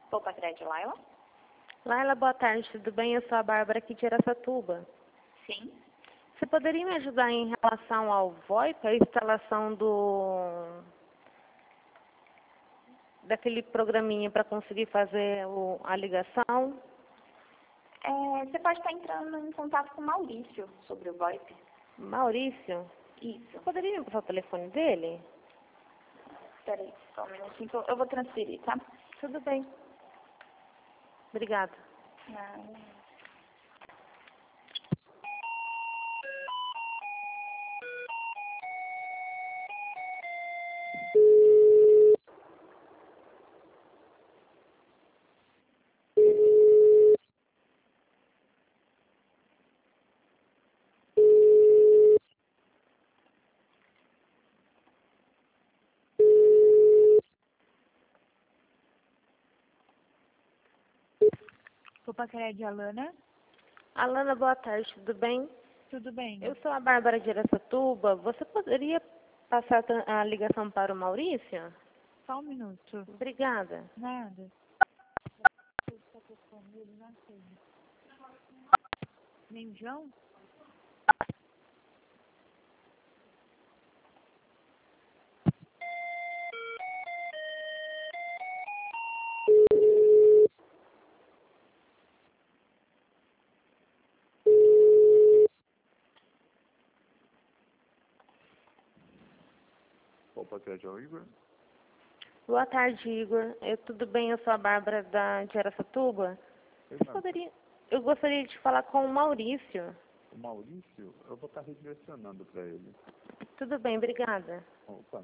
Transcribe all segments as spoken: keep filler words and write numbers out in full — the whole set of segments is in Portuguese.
Poupa Crédito, Laila? Laila, boa tarde, tudo bem? Eu sou a Bárbara aqui de Araçatuba. Sim. Você poderia me ajudar em relação ao VoIP, a instalação do daquele programinha para conseguir fazer o, a ligação? É, você pode estar entrando em contato com o Maurício sobre o VoIP. Maurício? Isso. Você poderia me passar o telefone dele? Espera aí, só um minutinho que eu, eu vou transferir, tá? Tudo bem. Obrigada. Não. Poupa Crédito, Alana? Alana, boa tarde, tudo bem? Tudo bem? Eu sou a Bárbara de Araçatuba. Você poderia passar a ligação para o Maurício? Só um minuto. Obrigada. Nada. Nem o João? Poupa Crédito, Igor? Boa tarde, Igor. Eu, tudo bem? Eu sou a Bárbara da, de Araçatuba. Oi, Você Marcos. poderia, eu gostaria de falar com o Maurício. O Maurício, eu vou estar redirecionando para ele. Tudo bem, obrigada. Opa.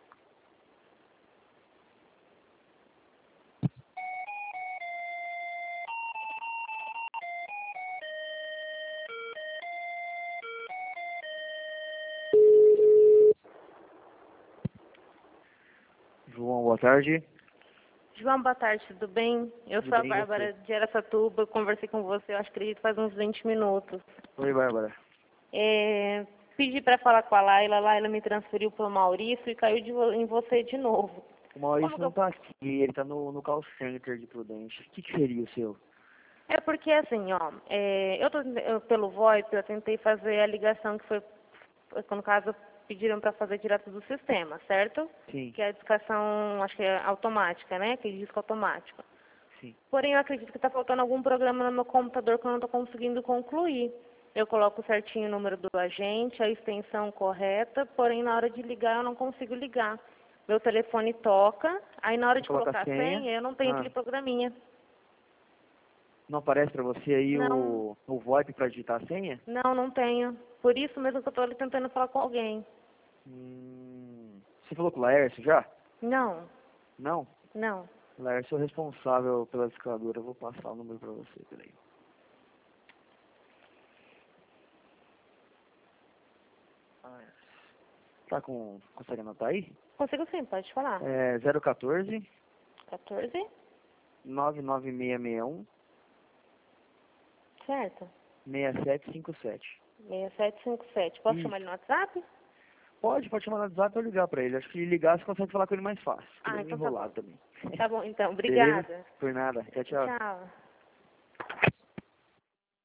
João, boa tarde. João, boa tarde, tudo bem? Eu Tudo sou a bem, e Bárbara de Araçatuba. Eu conversei com você, eu acho, acredito, faz uns vinte minutos. Oi, Bárbara. É, pedi para falar com a Laila, a Laila me transferiu para o Maurício e caiu de vo- em você de novo. O Maurício Como não que eu- tá aqui, ele tá no, no call center de Prudente. O que, que seria o seu? É porque assim, ó, é, eu, tô, eu pelo VoIP eu tentei fazer a ligação que foi, no caso, pediram para fazer direto do sistema, certo? Sim, Que é a discação, acho que é automática, né? Aquele disco automático. sim. Porém, eu acredito que está faltando algum programa no meu computador que eu não estou conseguindo concluir. Eu coloco certinho o número do agente, a extensão correta, porém na hora de ligar eu não consigo ligar. Meu telefone toca, aí na hora Você de coloca a colocar a senha? senha eu não tenho Ah. aquele programinha. Não aparece pra você aí Não. o, o VoIP pra digitar a senha? Não, não tenho. Por isso mesmo que eu estou ali tentando falar com alguém. Hum, você falou com o Laércio já? Não, Não? não. Laércio é o responsável pela escaladora. Eu vou passar o número pra você, peraí. Tá com... Consegue anotar aí? Consigo sim, pode falar. É zero um quatro, quatorze, nove nove seis seis um, certo? seis sete cinco sete. seis sete cinco sete. Posso Isso. chamar ele no WhatsApp? Pode, pode chamar no WhatsApp ou ligar pra ele. Acho que ligar você consegue falar com ele mais fácil. Ah, Ele é meio então tá bom. enrolado também. Tá bom, então. Beleza? Obrigada. Por nada. Tchau, tchau. Tchau.